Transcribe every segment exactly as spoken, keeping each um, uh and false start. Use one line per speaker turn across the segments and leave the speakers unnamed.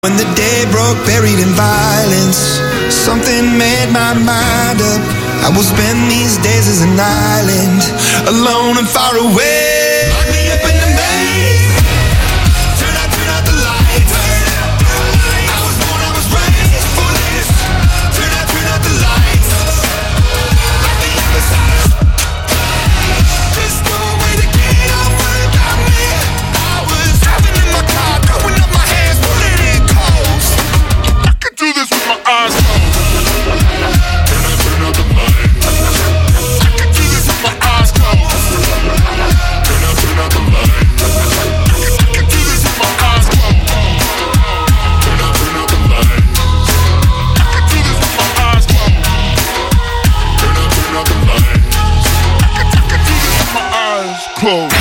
When the day broke, buried in violence, something made my mind up. I will spend these days as an island, alone and far away. Lock me up in the maze. Turn out, turn out the lights. I was born, I was raised for this. Turn out, turn out the lights. Lock me up inside. Just no way to get off without me. I was driving in my car, throwing up my hands, pulling in cold. I could do this with my eyes closed. Turn out, turn out the lights. I could do this with my eyes closed. Turn out, turn out the lights. I could do this with my eyes closed. Turn out, turn out the lights. I could do this with my eyes closed. Turn out, turn out the lights. I could, I could do this with my eyes closed.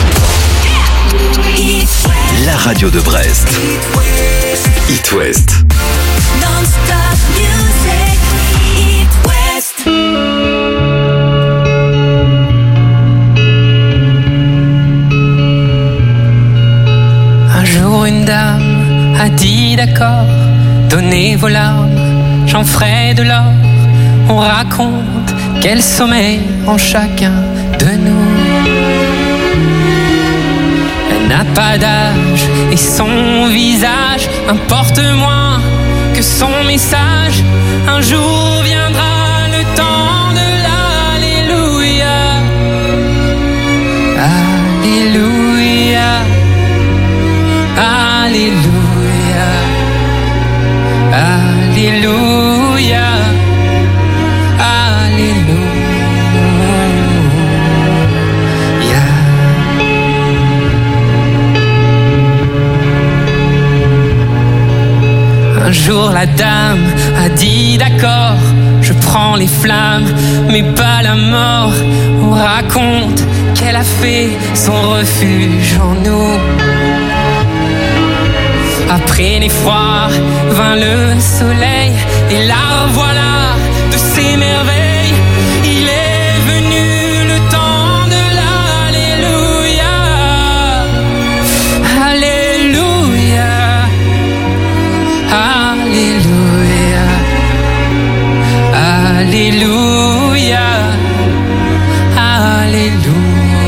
La radio de Brest. It West.
Non-stop music, It West.
Un jour une dame a dit d'accord, donnez vos larmes, j'en ferai de l'or. On raconte quel sommeil en chacun de nous. Elle n'a pas d'âge et son visage importe moins que son message. Un jour viendra le temps de l'Alléluia. Alléluia. Alléluia. Alléluia. Alléluia. Un jour la dame a dit d'accord, je prends les flammes mais pas la mort. On raconte qu'elle a fait son refuge en nous. Après l'effroi vint le soleil et la voilà de ses merveilles. Il est venu le temps de l'Alléluia. Alléluia. Alléluia. Alléluia. Alléluia.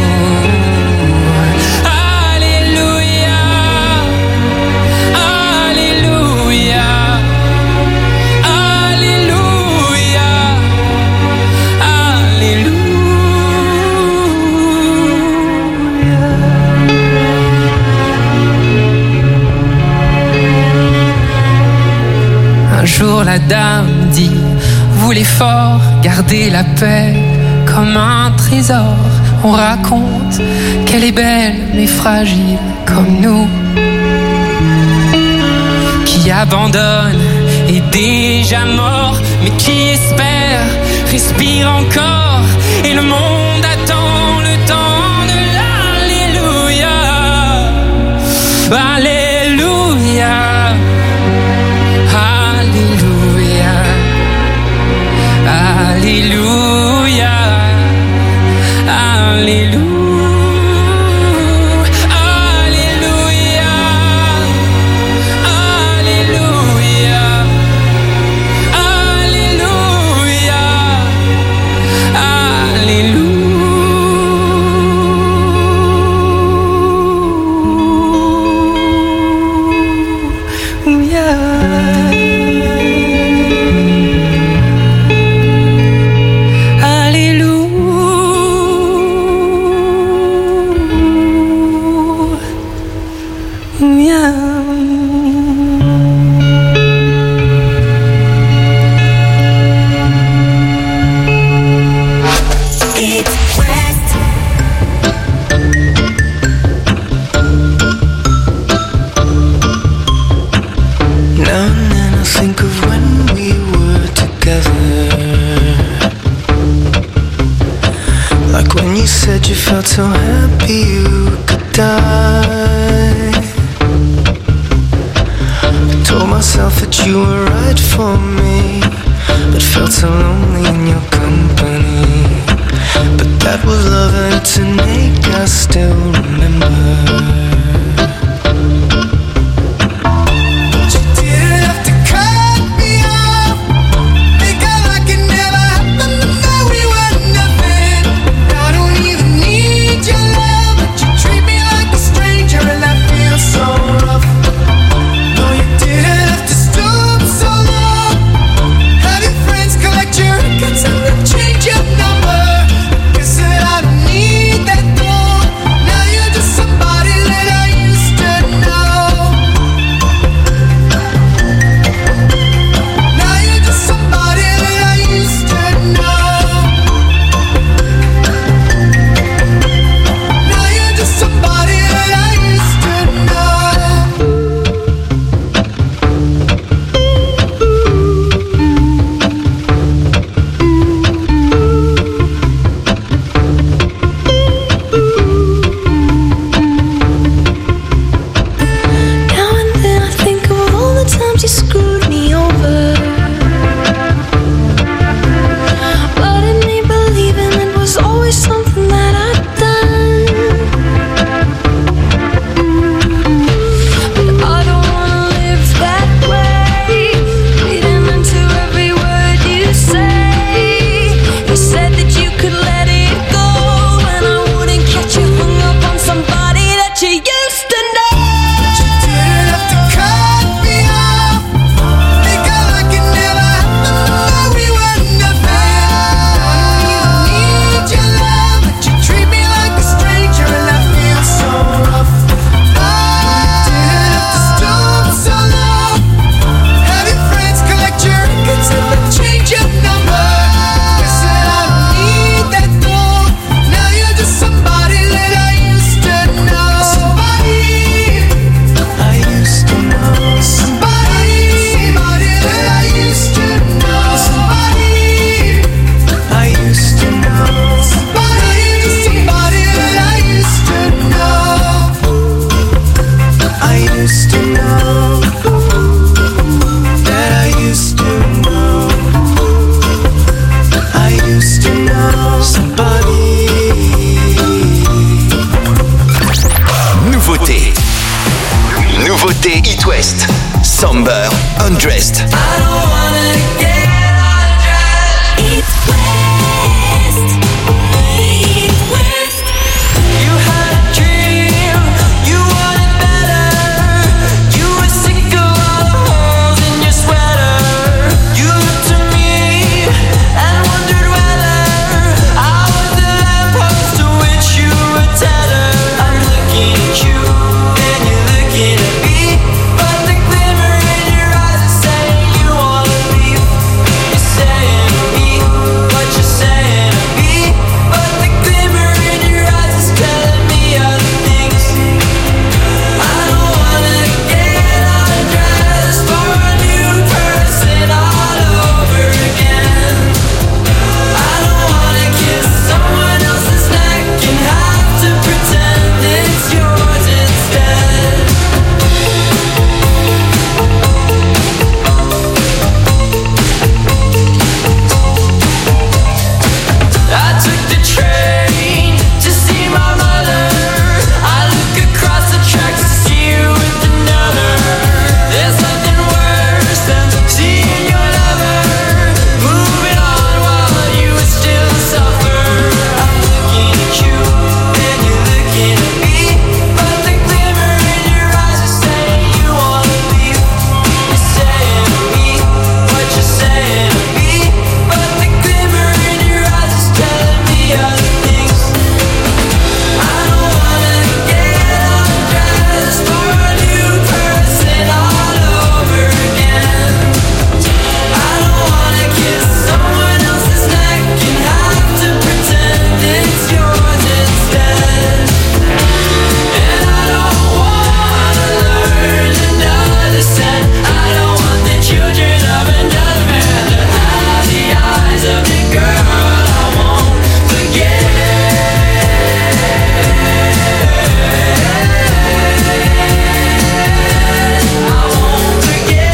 Un jour la dame dit, vous les forts, gardez la paix comme un trésor. On raconte qu'elle est belle mais fragile comme nous, qui abandonne est déjà mort, mais qui espère respire encore. Et le monde attend le temps de l'Alléluia. Alléluia. Alléluia. Alléluia. Alléluia.
So happy you could die. I told myself that you were right for me, but felt so lonely in your company. But that was love and tonight I still remember. But you
Somber, Undressed.
I don't wanna get undressed. East West, East West.
You had a dream, you wanted better. You were sick of all the holes in your sweater. You looked to me and wondered whether I was the lamppost to which you were tethered. I'm looking at you and you're looking at me, but the glimmer in your eyes is saying you wanna leave. You're saying to me what you're saying to me, but the glimmer in your eyes is telling me other things. I don't wanna get undressed for a new person all over again. I don't wanna kiss someone else's neck and have to pretend it's yours instead. I took the train to see my mother. I look across the tracks to see you with another. There's nothing worse than seeing your lover moving on while you would still suffer. I'm looking at you and you're looking at me, but the glimmer in your eyes is saying you wanna leave. You're saying to me what you're saying to me, but the glimmer in your eyes is telling me other things. I don't wanna get undressed for a new person all over again. I don't wanna kiss someone else's neck and have to pretend it's yours instead. And I don't wanna learn another set. I don't want the children of another man to have the eyes of the girl I won't forget. I won't forget.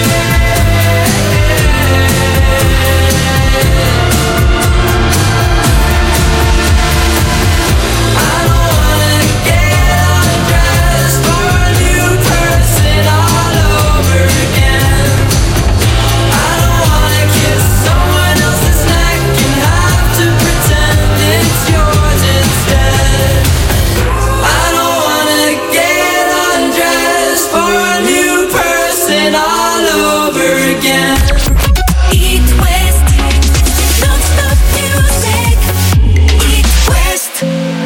I don't wanna get undressed for a new person all over again. I don't wanna kiss someone else's neck and have to pretend it's yours instead. I don't wanna get undressed for a new person all over again.
East West, non-stop music. East West.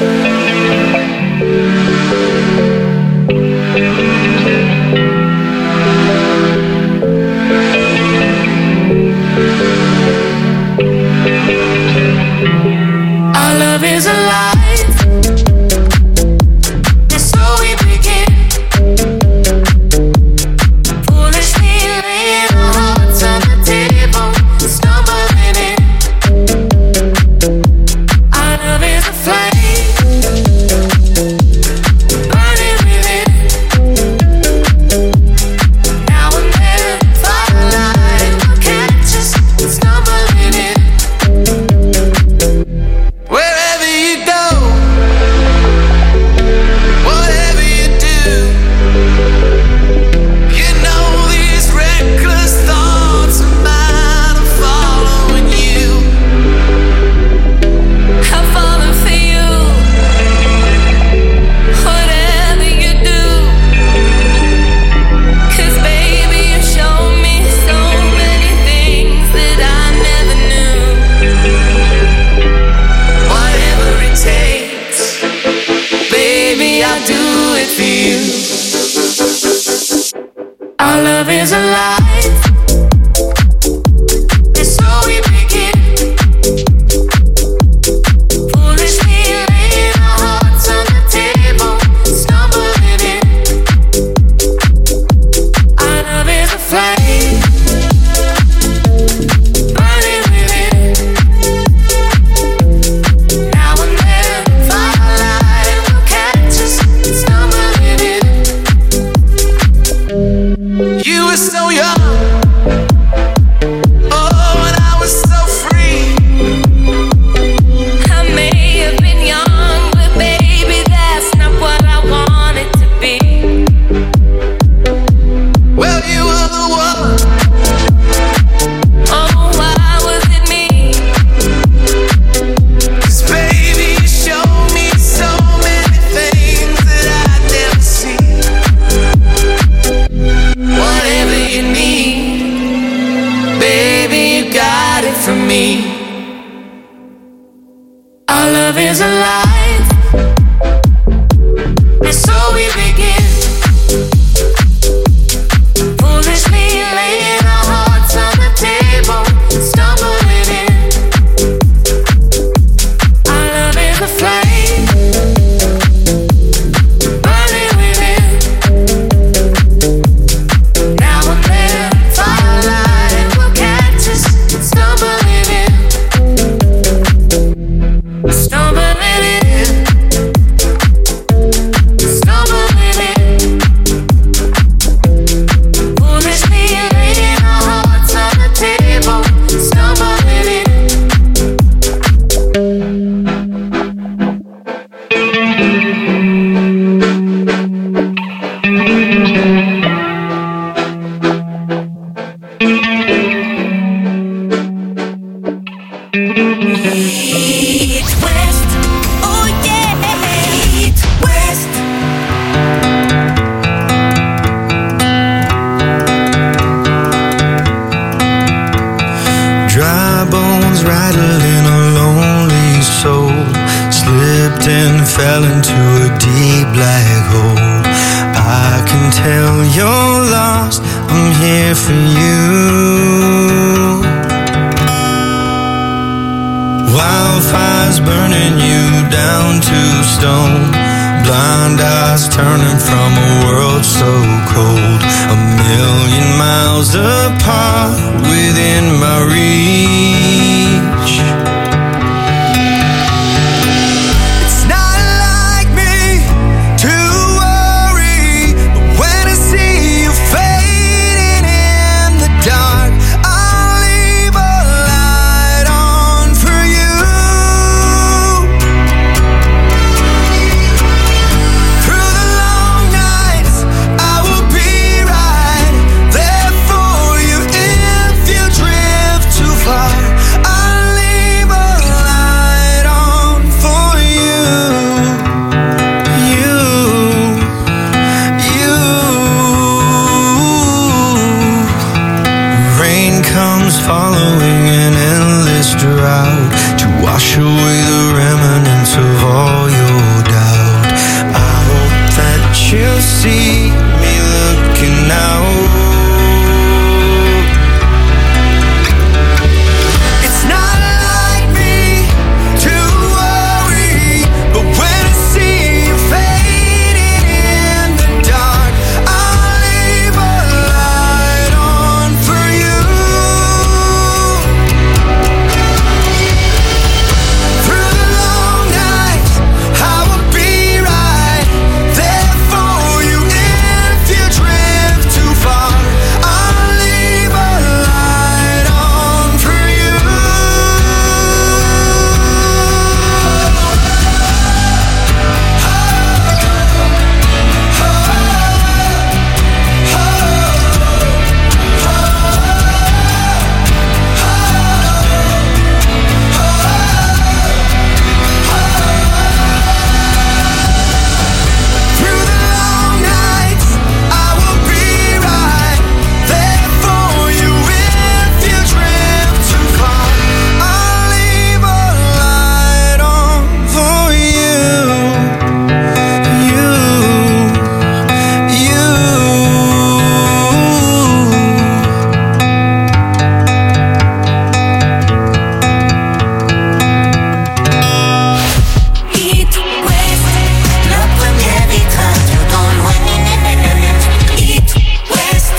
Our love is alive, and so we begin. Foolishly laying our hearts on the table, stumbling in. Our love is a flame, burning within. Now and then, firelight will catch us, stumbling in. Wherever you go, whatever you do, you know these reckless thoughts of mine are following you.
I'm falling for you. Whatever you do, 'cause baby you show me so many things that I never knew.
Whatever it takes, baby, I'll do it for you. Our love is alive, and so we begin. Foolishly laying our hearts on the table, stumbling in. Our love is a flame, burning within. Now and then, firelight will catch us, stumbling in. You were so young, oh, and I was so free.
I may have been young, but baby that's not what I wanted to be.
Well, you from me. Our love is alive, and so we begin. Foolishly laying our hearts on the table, stumbling in. Our love is a flame, burning within. Now and then, firelight will catch us, stumbling in. Stumbling in, stumbling in. Foolishly laying our hearts on the table, stumbling in. East West, oh yeah, East West.
Dry bones rattling a lonely soul, slipped and fell into a deep black hole. I can tell you're lost, I'm here for you. Wildfires burning you down to stone, blind eyes turning from a world so cold. A million miles apart within my reach. It's not like me to worry, but when I see you fading in the dark, I'll leave a light on for you. Through the long nights, I will be right there for you. If you drift too far, I'll leave a light on for you. You, you. Rain comes following an endless drought to wash away the remnants of all your doubt. I hope that you see me looking out. It's not like me to worry, but when I see you fading in the dark, I'll leave a light on for you. Through the long nights, I will be right there for you. If you drift too far, I'll leave a light on for you. Through the long nights, I will be right there for you. If you drift too far, I'll leave a light on for you. You, you.
East West, la première vitre radio dans l'ouest. East West.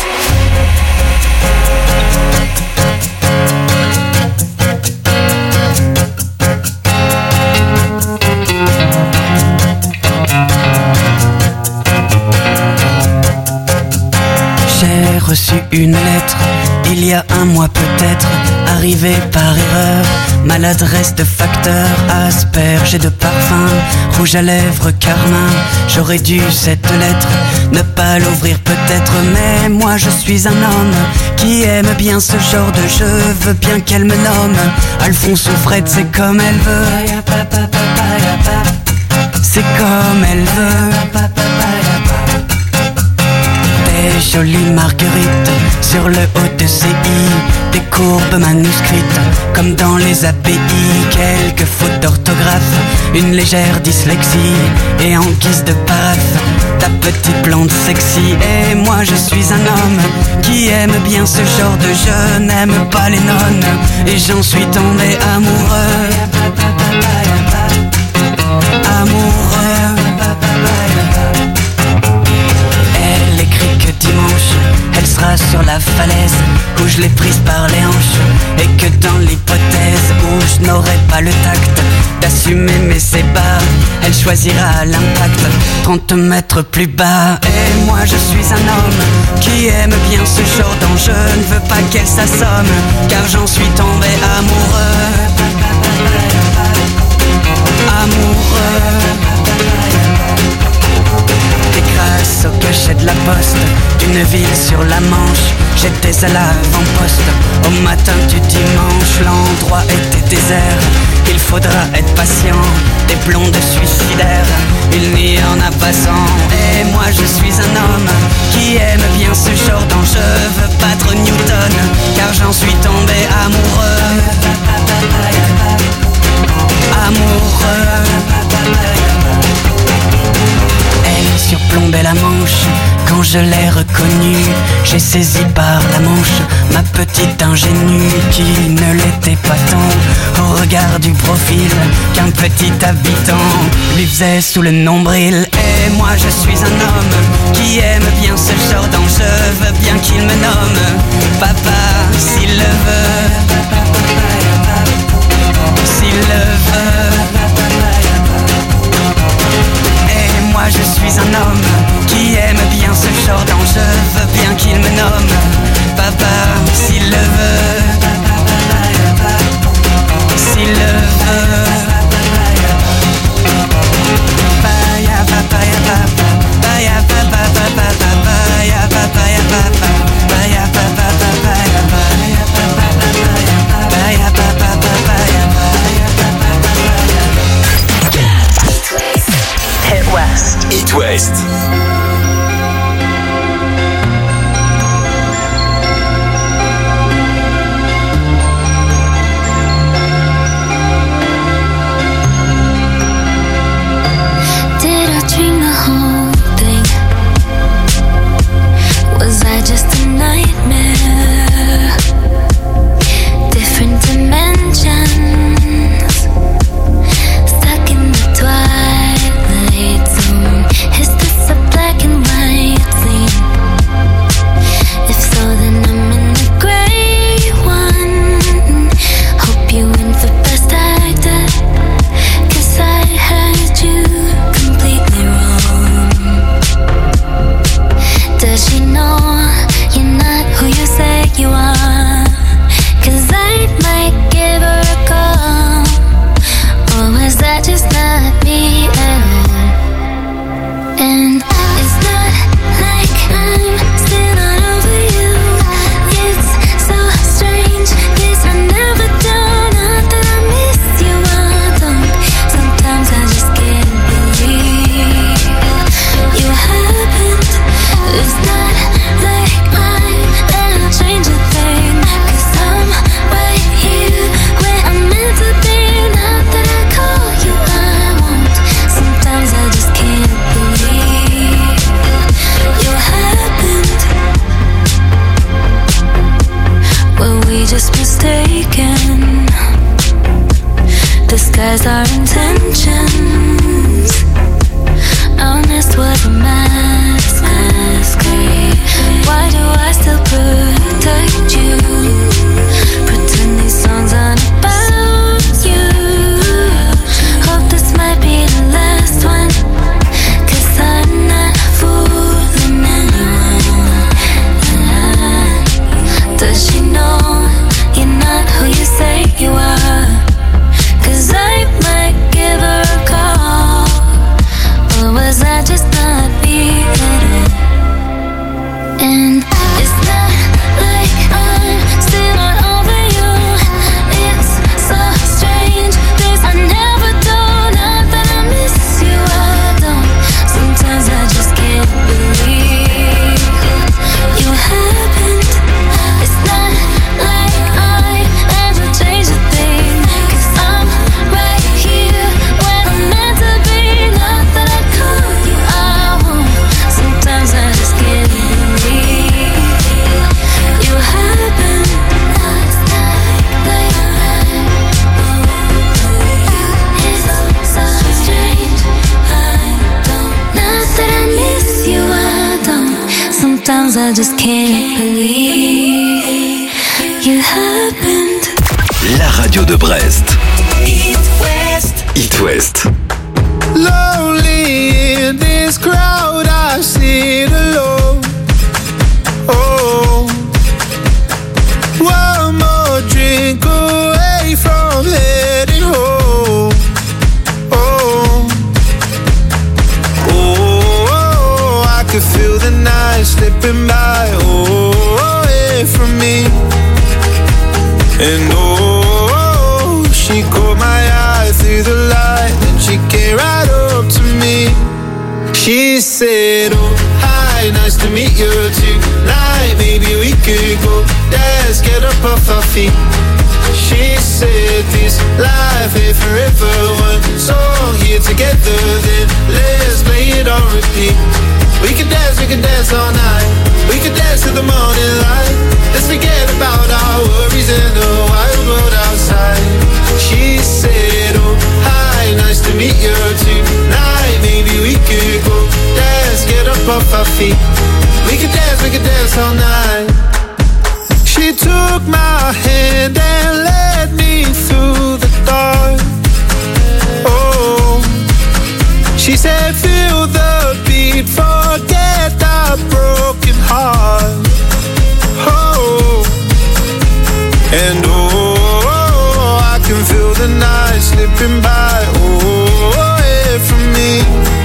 J'ai reçu une lettre, il y a un mois peut-être, arrivée par erreur. Maladresse de facteur, asperge et de parfum, rouge à lèvres, carmin. J'aurais dû cette lettre ne pas l'ouvrir peut-être, mais moi je suis un homme qui aime bien ce genre de jeu. Veux bien qu'elle me nomme Alphonse ou Fred, c'est comme elle veut. C'est comme elle veut. des jolies marguerites sur le haut de ses i, des courbes manuscrites comme dans les A P I, quelques fautes d'orthographe, une légère dyslexie et en guise de paraphe ta petite blonde sexy. Et moi je suis un homme qui aime bien ce genre de jeu, n'aime pas les nonnes et j'en suis tombé amoureux. Amoureux. Elle écrit que dimanche elle sera sur la falaise où je l'ai prise par les hanches, et que dans l'hypothèse où je n'aurai pas le tact d'assumer mes ébats, elle choisira l'impact trente mètres plus bas. Et moi je suis un homme qui aime bien ce genre d'enjeu, ne veux pas qu'elle s'assomme car j'en suis tombé amoureux. Amoureux. Et grâce au cachet de la poste d'une ville sur la Manche, j'étais à l'avant-poste au matin du dimanche. L'endroit était désert, il faudra être patient, des blondes suicidaires, il n'y en a pas cent. Et moi je suis un homme qui aime bien ce genre d'enjeu, veux battre Newton car j'en suis tombé amoureux. Amoureux. Elle surplombait la Manche quand je l'ai reconnue. J'ai saisi par la manche ma petite ingénue qui ne l'était pas tant au regard du profil qu'un petit habitant lui faisait sous le nombril. Et moi je suis un homme qui aime bien ce genre d'enjeu, veux bien qu'il me nomme papa s'il le veut, s'il le veut. Et moi je suis un homme qui aime bien ce genre d'enjeu, veux bien qu'il me nomme papa s'il le veut, s'il le veut. Baya papaya papa, baya papa papa baya papaya papa, baya papa papaya baya papa papaya baya papa papaya baya papa papaya.
Hit West. Hit West.
Disguise our intentions. Honest was a mask. Why do I still protect you? Pretend these songs aren't about you. Hope this might be the last one, 'cause I'm not fooling anyone. Does she know you're not who you say you are? 'Cause I might give her Sometimes I just can't believe you happened.
La radio de Brest.
East West.
It West.
Lonely in this crowd, I sit alone. Oh, one more drink away from heading home. Oh, oh, I could feel the night slipping by. Oh, away from me. And oh, she caught my eye through the light, and she came right up to me. She said, oh, hi, nice to meet you tonight. Maybe we could go dance, get up off our feet. She said, this life ain't forever. One song here together, then let's play it on repeat. We can dance, we can dance all night. We can dance till the morning light. Let's forget about our worries in the wild world outside. She said, oh, hi, nice to meet you tonight. Maybe we could go dance, get up off our feet. We could dance, we could dance all night. She took my hand and led me through the dark. Oh, she said, feel the beat, forget the broken heart. Oh, and oh, I can feel the night slipping by. Oh, away from me.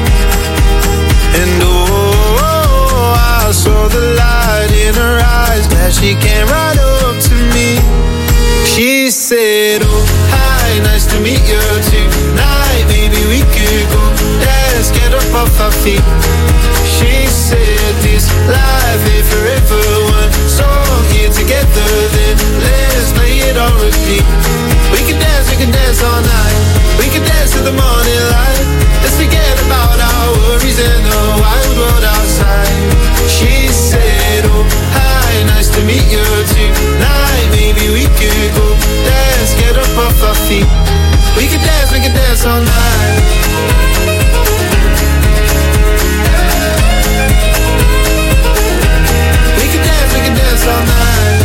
And oh, I saw the light in her eyes, that she came right up to me. She said, oh, hi, nice to meet you tonight. Maybe we could go dance, get up off our feet. She said, this life ain't forever. One song here together, then let's play it on repeat. We can dance, we can dance all night. We can dance till the morning light. Let's forget about our worries and the wild world outside. She said, oh, hi, nice to meet you tonight. Maybe we could go dance, get up off our feet. We can dance, we can dance all night. We can dance, we can dance all night.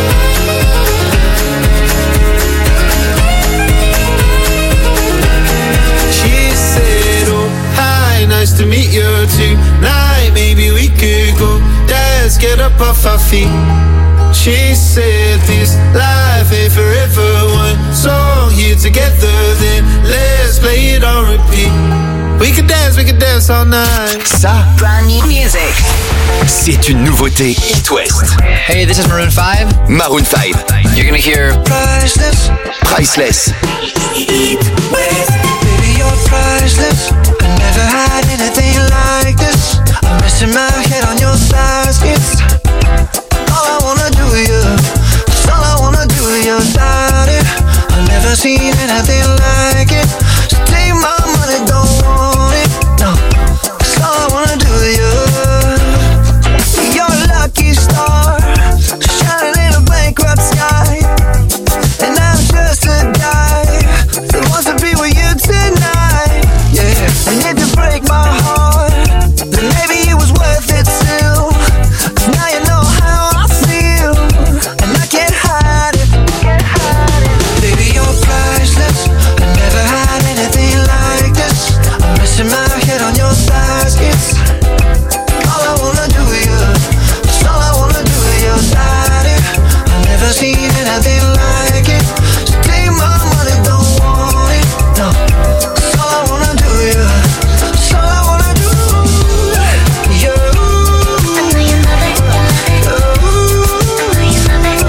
She said, oh, hi, nice to meet you tonight. Maybe we could go dance, get up off our feet. She said, this life ain't forever. One song here together, then let's play it on repeat. We can dance, we can dance all night.
Ça,
Brand new music.
c'est une nouveauté It West.
Hey, this is Maroon five.
Maroon five.
You're gonna hear
Priceless,
Priceless.
East West.
baby, you're priceless. I never had anything like this. I'm resting my head on your thighs. It's all I wanna do, yeah. It's all I wanna do, yeah. Without it, I've never seen anything like it. So take my money, don't want it. No, it's all I wanna do, yeah. You're a lucky star, shining in a bankrupt sky. And I'm just a guy that wants to be with you tonight. Yeah, and if you break my heart, then maybe it was worth it still. 'Cause now you know how I feel, and I can't hide it. Baby, you're priceless. I never had anything like this. I'm resting my head on your thighs. It's all I wanna do, yeah. It's all I wanna do, yeah. Without it, I've never seen anything like it. So take my money, don't want it. No, it's all I wanna do, yeah. It's all I wanna do, yeah.
I know you love it, you love it. I know you love it, you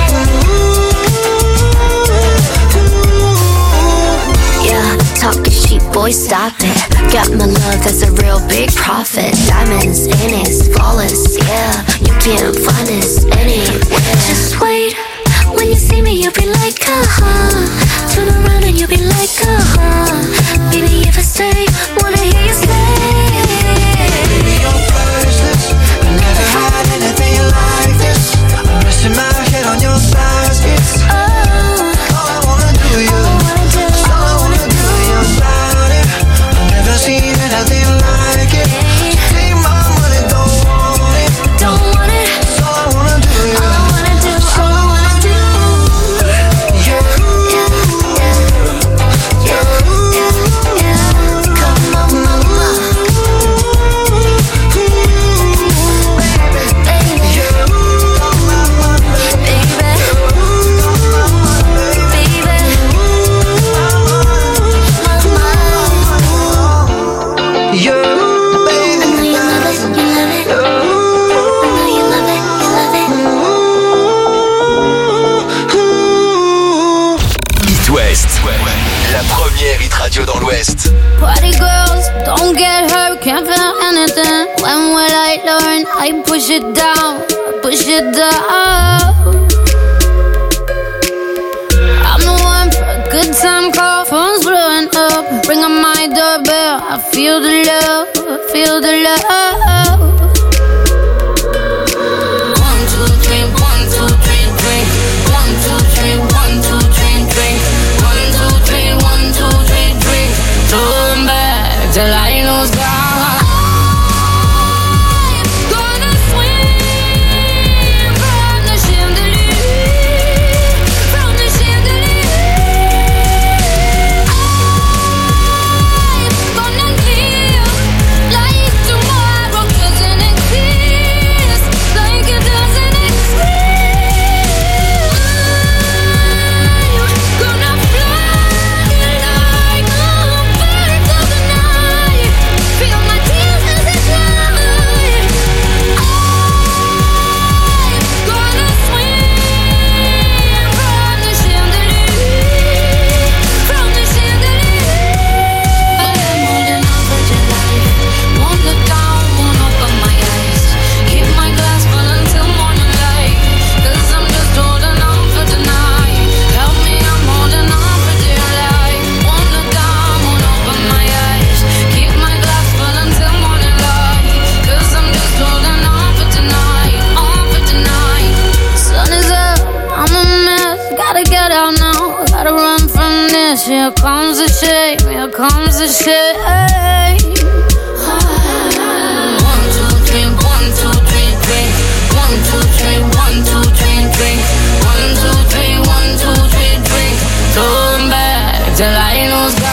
love it. Yeah, talking cheap, boy, stop it. Got my love, that's a real big profit. Diamonds in it, flawless, yeah. You can't find this anywhere. Just wait, when you see me, you'll be like, uh-huh. Turn around and you'll be like, uh-huh. Baby, if I stay, wanna hear you say.
Baby, you're priceless. I never had anything like this. I'm resting my head on your thighs. It's
Oh,
all I wanna do,
all I
yeah.
wanna do,
It's all I wanna do, yeah. Without it, I've never seen anything like it. Take my money, don't want it.
don't wanna
I push it down, push it down. I'm the one for a good time call, phone's blowing up. Ring on my doorbell, I feel the love, I feel the love. One, two, three, one, two, three, drink. One, two, three, one, two, three, drink. One, two, three, one, two, three, drink. Turn back till I lose God. Here comes the shame, here comes the shame. One, two, three, one, two, three, drink. One, two, three, one, two, three, drink. One, two, three, one, two, three, drink. Turn back till I lose God.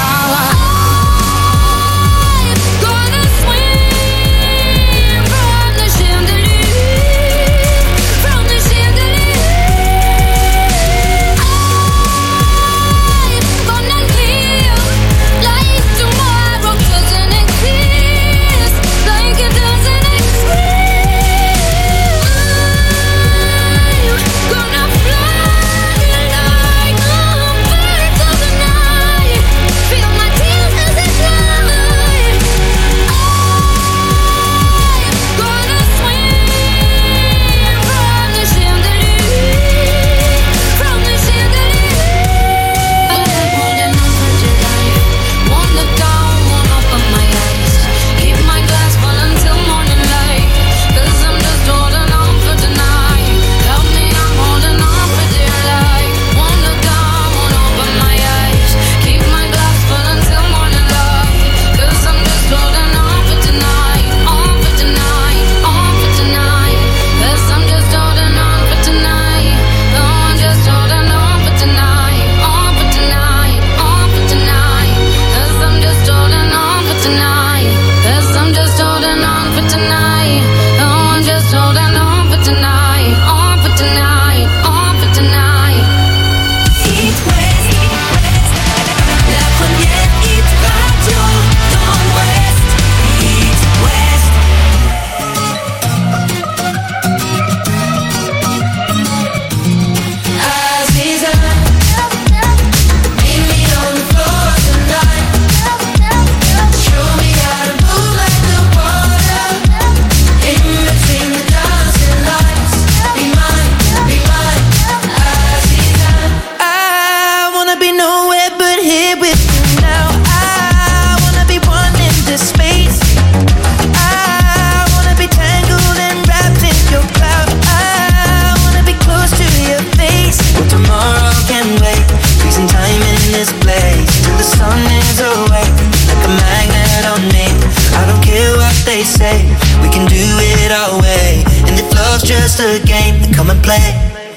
Just a game, then come and play.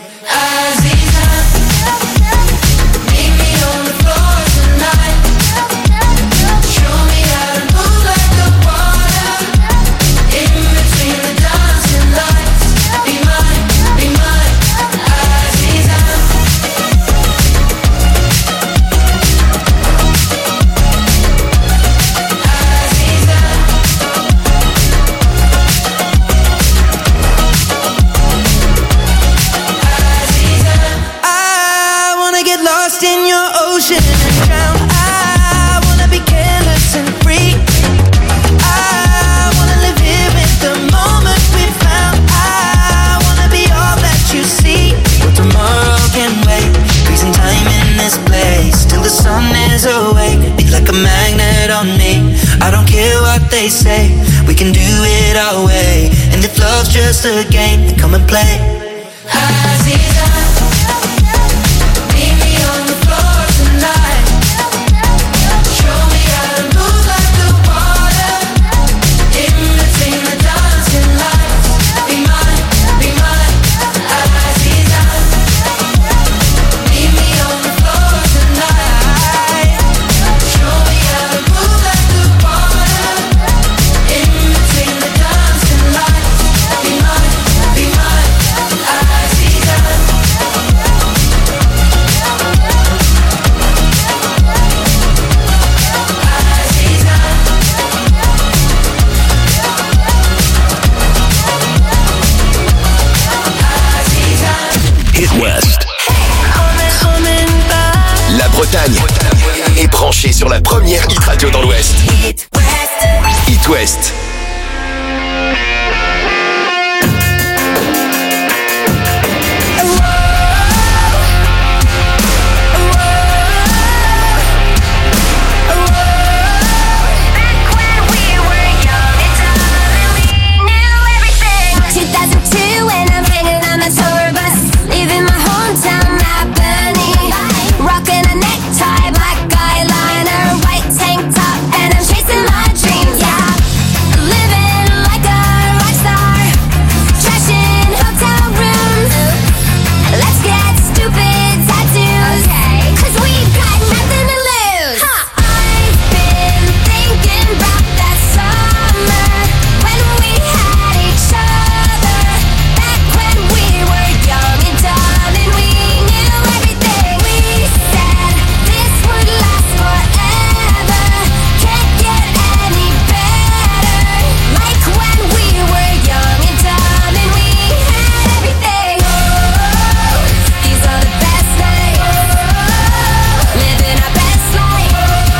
Aziza, meet me on the floor tonight. Show me how to move like the water. In between the dancing lights. Be mine, be mine, Aziza.
I wanna be careless and free. I wanna live here in the moment we find. a magnet on me. I don't care what they say, we can do it our way. And if love's just a game, then come and play.
Aziza, meet me on the floor tonight. Show me how to move like the water, in between the dancing lights. Be mine, be mine, Aziza. Meet me on the floor tonight. Show me how to move like the water, in between the dancing lights. Be mine, be mine, Aziza.
Hit West. La Bretagne est branchée sur la première hit radio dans l'Ouest. Hit West.
two thousand two and I'm hanging on the tour bus, leaving my hometown Albany, rocking a necktie, black eyeliner, white tank top, and I'm chasing my dreams. Yeah, living like a rock star, trashing hotel rooms. Let's get stupid tattoos, cause we've got nothing to lose. I've been thinking about that summer when we had each other, back when we were young and dumb and we knew everything. We said this would last forever, can't get any better, like when we were young and dumb and we had everything. Oh, these are the best nights, living our best life,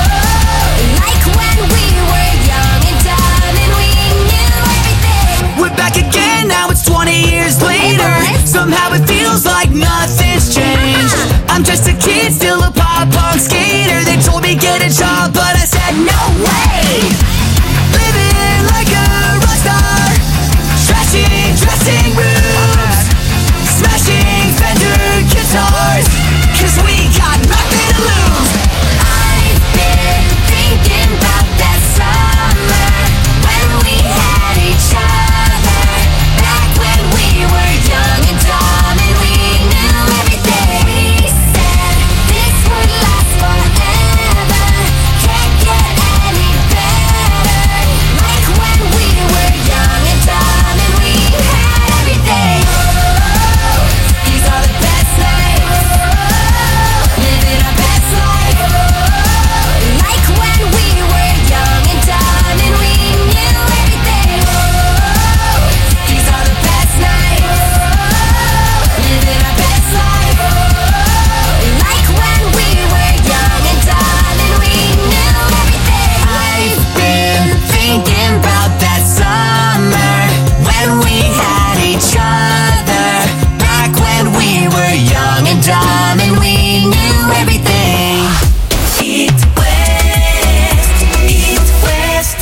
like when we were young and dumb and we knew everything.
We're back again, now it's twenty years later. Somehow it feels like nothing's changed. I'm just a kid, still a pop-punk skater. They told me get a job, but I said no way. Living like a rock star, trashing dressing rooms, smashing Fender guitars, cause we got nothing to lose.
I've been thinking about that summer when we had each other, back when we were young and dumb and we knew everything. We said this would last forever, can't get any better, like when we were young and dumb and we had everything. Oh, these are the best nights, living our best life, like when we were young and dumb and we knew everything. Oh, these are the best nights, living our best life, like when we were young and dumb and we knew everything.
I've been thinking about that summer when we had each other, back when we were young and dumb and we knew everything. Eat West, Eat West.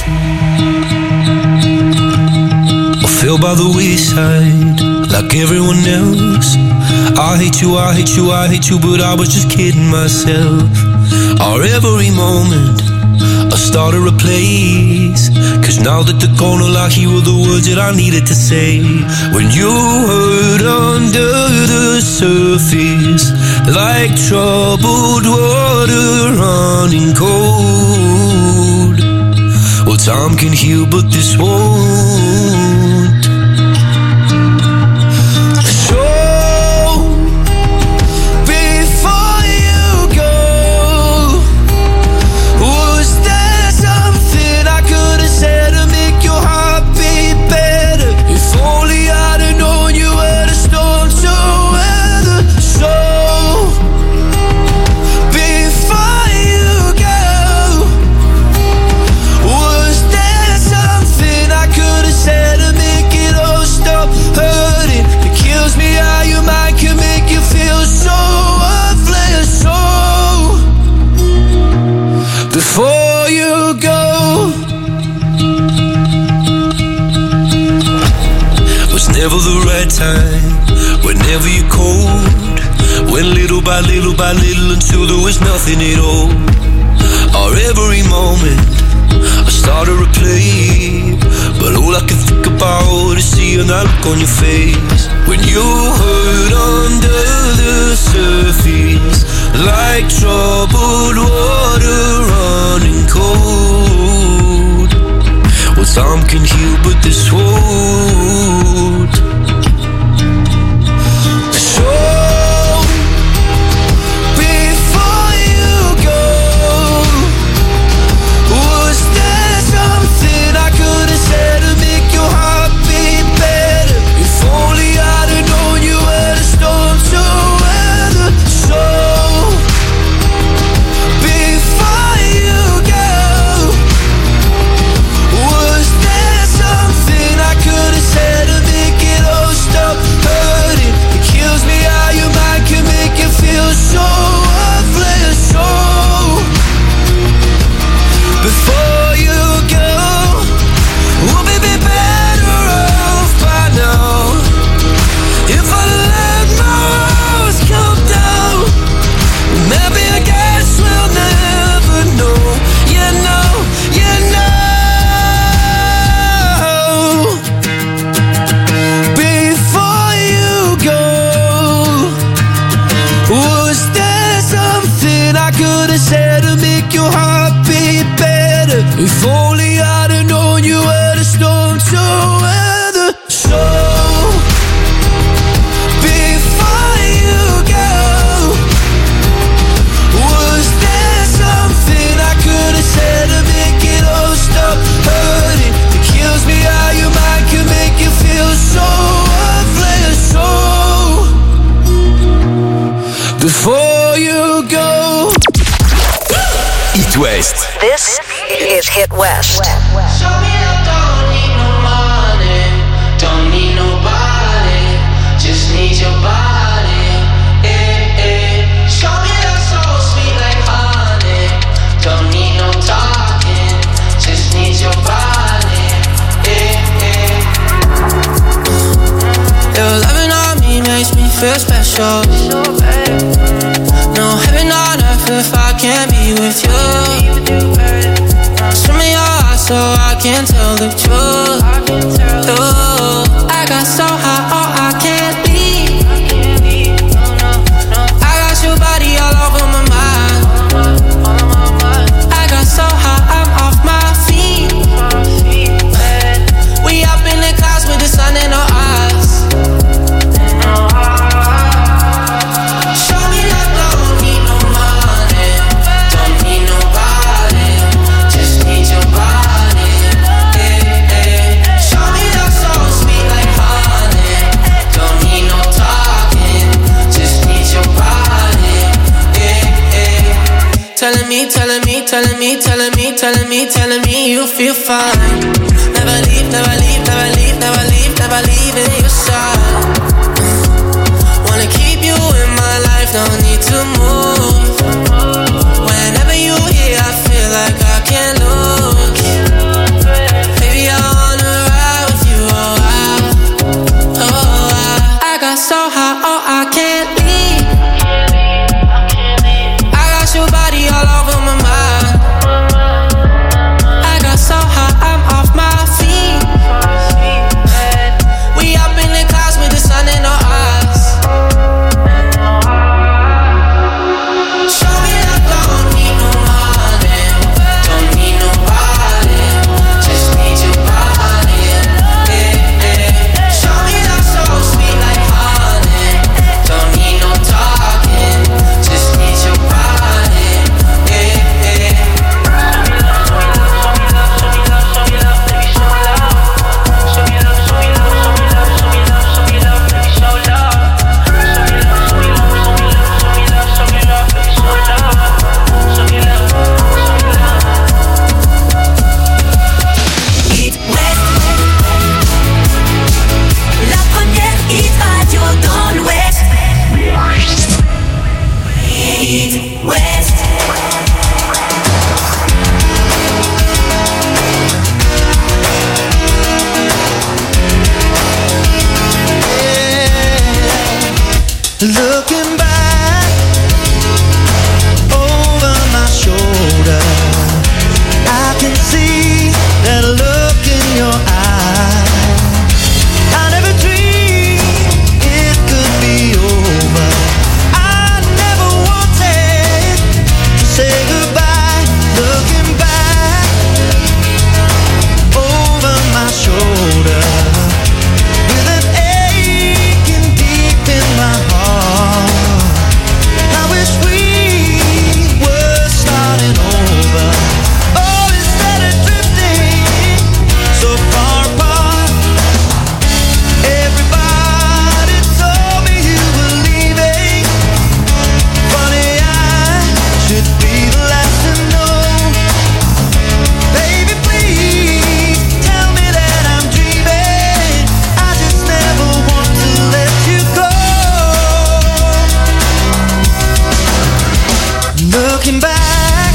I fell by the wayside like everyone else. I hate you, I hate you, I hate you, but I was just kidding myself. Our every moment I started a place, cause now that they're gone, all I hear were the words that I needed to say. When you hurt under the surface, like troubled water running cold. Well, time can heal, but this won't. So, before you go, was there something I could have said to make your heart beat better? If only I'd have known you were the storm to weather. So, before you go, was there something I could have said you cold. Went little by little by little until there was nothing at all. Or every moment I started to play, but all I can think about is seeing that look on your face when you hurt under the surface, like troubled water running cold. Well, time can heal, but this won't. So before you go, was there something I could have said to make your heart beat better? If only I'd have known you were the storm to weather. So before you go, was there something I could have said to make it all stop hurting? It kills me how your mind can make you feel so worthless. So before you go, we'll be better off by now. If I let my walls come down, maybe I guess we'll never know. You know, you know. Before you go, was there something I could have said to make your heart beat better? If only I'd have known you were the storm to weather. So before you go, was there something I could have said to make it all stop hurting? It kills me how your mind can make you feel so worthless. So before you go.
It West.
This is Hit West.
Show me I don't need no money, don't need nobody, just need your body. Eh, eh. Show me that soul sweet like honey, don't need no talking, just need your body. Eh, eh. Your loving on me makes me feel special. No heaven on earth if I can't be with you. Show me your eyes so I can tell the truth. Ooh, I got so high, oh I can't leave. I got your body all over my mind. I got so high, I'm off my feet. We up in the clouds with the sun in our eyes. Show me I don't need no money, don't need nobody, just need your body. Eh, eh. Show me that soul sweet like honey, don't need no talking, just need your body. Eh, eh. Telling me, telling me, telling me, telling me, telling me, telling me you feel fine. Never leave, never leave, never leave, never leave, never leave in your side. Wanna keep you in my life, don't need to move. Whenever you here, I feel like I can't lose. Baby, I wanna ride with you, oh I, oh I. I got so high, oh I can't leave. I got your body all over my mind. I got so high, I'm off my feet. We up in the clouds with the sun
Looking back over my shoulder, I can see that look in your eye. I never dreamed it could be over. I never wanted to say goodbye. Looking back over my shoulder, with an aching deep in my heart. I wish we were starting over. Oh, instead of drifting so far apart. Everybody told me you were leaving. Funny, I should be the last to know. Baby, please tell me that I'm dreaming. I just never want to let you go. Looking back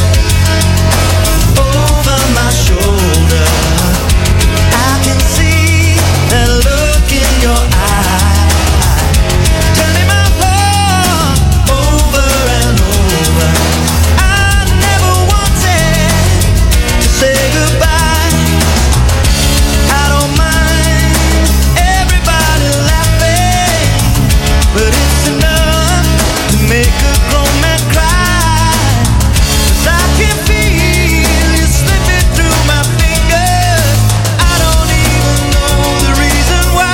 over my shoulder, I can see that look in your eye, turning my heart over and over. I never wanted to say goodbye. I don't mind everybody laughing, but it's enough to make a grown man cry. 'Cause I can feel you slipping through my fingers. I don't even know the reason why.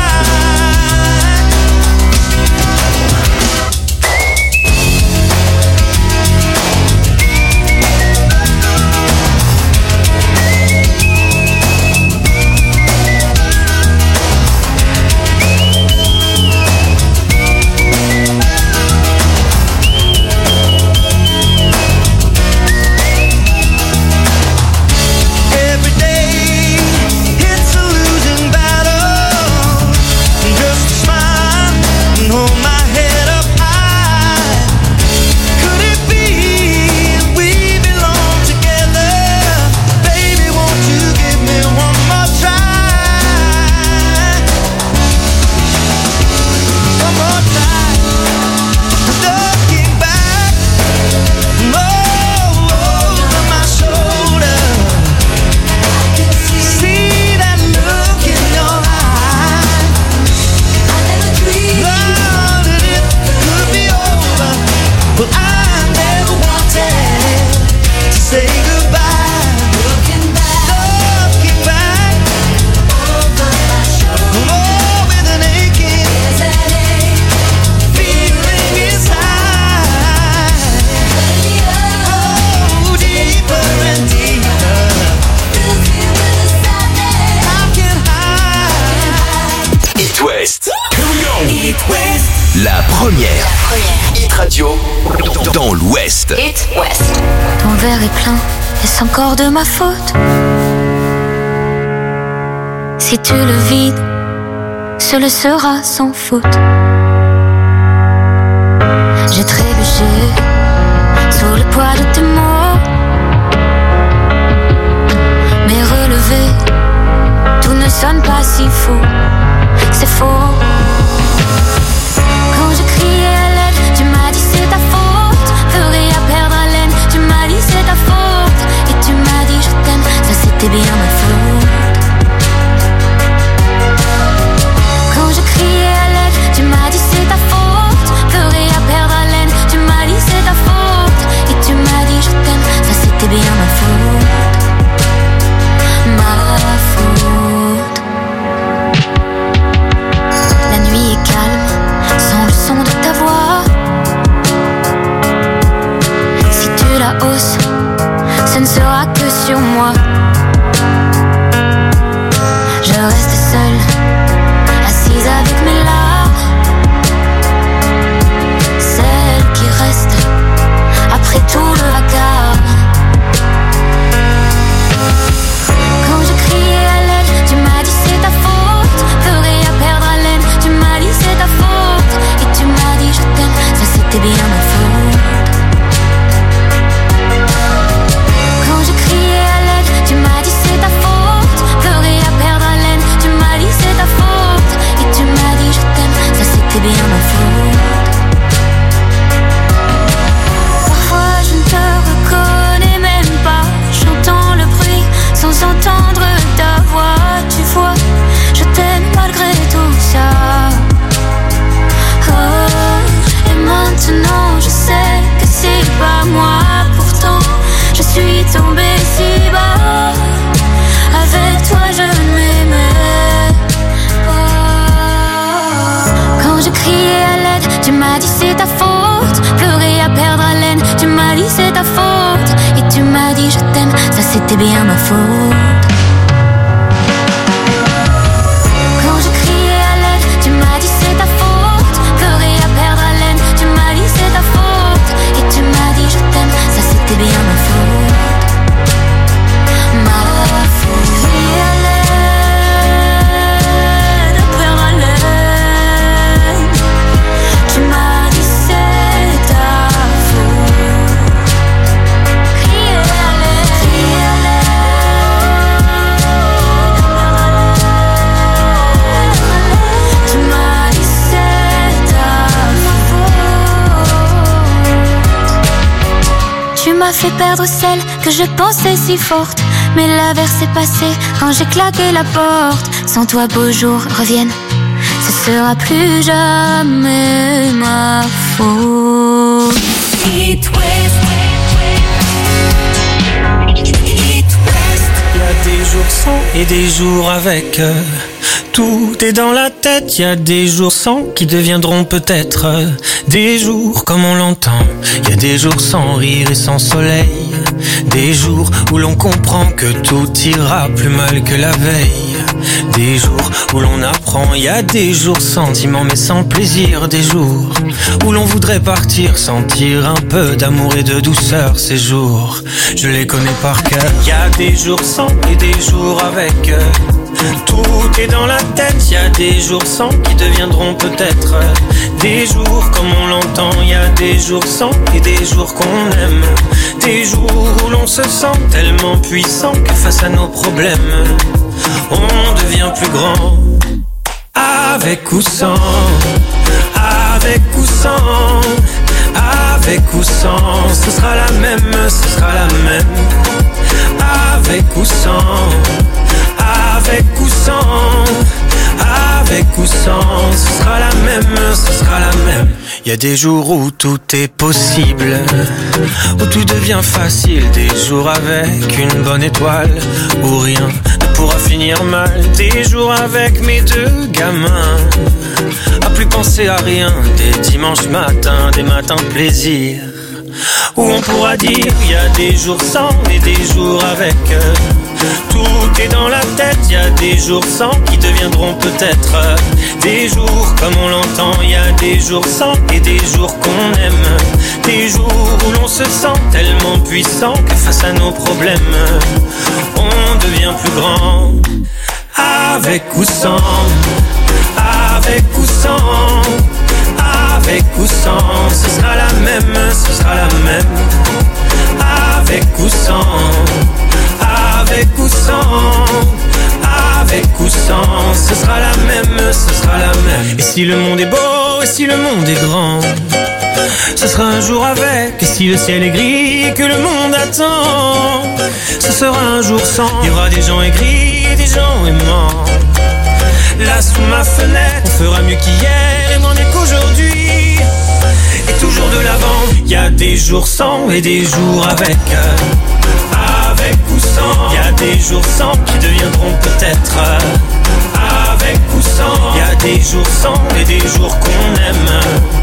Every day it's a losing battle. Just a smile and hold my head up high. Could it be we belong together? Baby, won't you give me one more try? One more time. Looking back over my shoulder, see that look in your eye. I never dreamed that it could be over. Well, I never wanted to say goodbye. Looking back, looking back over my shoulder, oh, with an aching feeling inside. Oh, deeper and deeper. I can hide.
It West. It West. La première. Hit Radio dans l'Ouest.
It West. Ton verre est plein, est-ce encore de ma faute? Si tu le vides, ce le sera sans faute. J'ai trébuché sous le poids de tes mots, mais relevé, tout ne sonne pas si faux. C'est faux. Quand je criais à l'aide, tu m'as dit c'est ta faute. Ferais à perdre haleine, tu m'as dit c'est ta faute. Et tu m'as dit je t'aime, ça c'était bien ma faute. Quand je criais à l'aide, tu m'as dit c'est ta faute. Ferais à perdre haleine, tu m'as dit c'est ta faute. Et tu m'as dit je t'aime, ça c'était bien ma faute. Ma faute. La nuit est calme, sans le son de ta voix. Si tu la hausses, ce ne sera que sur moi. Je reste seule, assise avec mes larmes. Celle qui reste après tout le vacarme. Quand je criais à l'aide, tu m'as dit c'est ta faute. Ferais à perdre haleine, tu m'as dit c'est ta faute. Et tu m'as dit je t'aime, ça c'était bien ma faute. Quand je criais à l'aide, tu m'as dit c'est ta faute. Ferais à perdre haleine, tu m'as dit c'est ta faute. Et tu m'as dit je t'aime, ça c'était bien ma faute. c'était bien ma faute. Quand je criais à l'aide, tu m'as dit c'est ta faute. Pleurer à perdre haleine, tu m'as dit c'est ta faute. Et tu m'as dit je t'aime, ça c'était bien ma faute. Ma faute. Crier à l'aide, perdre haleine, tu m'as dit c'est ta faute. Crier à l'aide, crier à l'aide, tu m'as dit c'est ta faute. Tu m'as fait perdre celle que je pensais si forte, mais l'averse est passée quand j'ai claqué la porte. Sans toi beaux jours reviennent, ce sera plus jamais ma faute. It West. It West.
Y a des jours sans et des jours avec. Tout est dans la tête, y a des jours sans qui deviendront peut-être des jours comme on l'entend. Y a des jours sans rire et sans soleil, des jours où l'on comprend que tout ira plus mal que la veille, des jours où l'on apprend. Y a des jours sentiments mais sans plaisir, des jours où l'on voudrait partir, sentir un peu d'amour et de douceur. Ces jours, je les connais par cœur. Y a des jours sans et des jours avec. Tout est dans la tête, y a des jours sans qui deviendront peut-être des jours comme on l'entend. Y a des jours sans et des jours qu'on aime, des jours où l'on se sent tellement puissant que face à nos problèmes, on devient plus grand. Avec ou sans, avec ou sans, avec ou sans, ce sera la même, ce sera la même. Avec ou sans, avec ou sans, avec ou sans, ce sera la même, ce sera la même. Y a des jours où tout est possible, où tout devient facile, des jours avec une bonne étoile, où rien ne pourra finir mal, des jours avec mes deux gamins, à plus penser à rien, des dimanches matins, des matins de plaisir, où on pourra dire y a des jours sans et des jours avec. Tout est dans la tête, y a des jours sans qui deviendront peut-être des jours comme on l'entend. Y a des jours sans et des jours qu'on aime, des jours où l'on se sent tellement puissant que face à nos problèmes, on devient plus grand. Avec ou sans, avec ou sans, avec ou sans, ce sera la même, ce sera la même. Avec ou sans, avec ou sans, avec ou sans, ce sera la même, ce sera la même. Et si le monde est beau, et si le monde est grand, ce sera un jour avec. Et si le ciel est gris et que le monde attend, ce sera un jour sans. Il y aura des gens aigris et des gens aimants. Là sous ma fenêtre, on fera mieux qu'hier et moins mieux qu'aujourd'hui, et toujours de l'avant. Il y a des jours sans et des jours avec. Avec ou sans, il y a des jours sans qui deviendront peut-être avec ou sans. Il y a des jours sans et des jours qu'on aime,